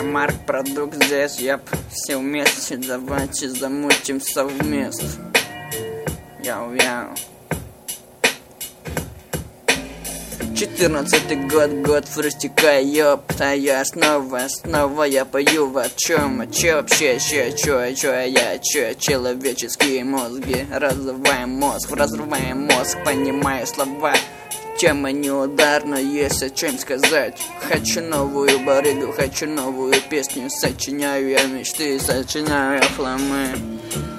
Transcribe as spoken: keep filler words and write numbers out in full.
Марк продукт здесь, яп, все вместе, давайте замутим совместно. Яу-яу. Четырнадцатый год, год фрустика, ёпта, я снова, снова я пою о чем, о чем вообще, чё, чё, чё я, чё, человеческие мозги, разрываем мозг, разрываем мозг, понимаю слова, тема неударна, есть о чем сказать. Хочу новую барыгу, хочу новую песню, сочиняю я мечты, сочиняю я хламы.